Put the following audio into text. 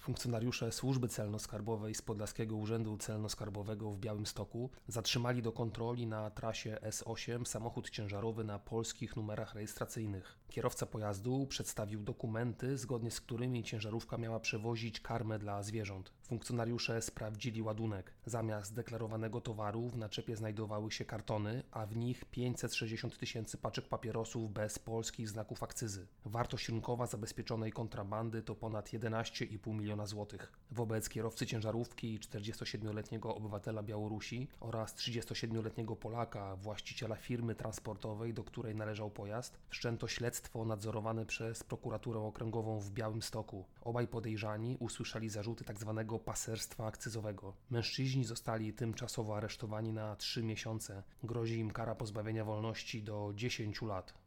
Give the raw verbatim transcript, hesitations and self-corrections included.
Funkcjonariusze Służby Celno-Skarbowej z Podlaskiego Urzędu Celno-Skarbowego w Białymstoku zatrzymali do kontroli na trasie S osiem samochód ciężarowy na polskich numerach rejestracyjnych. Kierowca pojazdu przedstawił dokumenty, zgodnie z którymi ciężarówka miała przewozić karmę dla zwierząt. Funkcjonariusze sprawdzili ładunek. Zamiast deklarowanego towaru w naczepie znajdowały się kartony, a w nich pięćset sześćdziesiąt tysięcy paczek papierosów bez polskich znaków akcyzy. Wartość rynkowa zabezpieczonej kontrabandy to ponad jedenaście i pół miliona złotych. Wobec kierowcy ciężarówki, czterdziestosiedmioletniego obywatela Białorusi oraz trzydziestosiedmioletniego Polaka, właściciela firmy transportowej, do której należał pojazd, wszczęto śledztwo nadzorowane przez prokuraturę okręgową w Białymstoku. Obaj podejrzani usłyszeli zarzuty tzw. paserstwa akcyzowego. Mężczyźni zostali tymczasowo aresztowani na trzy miesiące. Grozi im kara pozbawienia wolności do dziesięciu lat.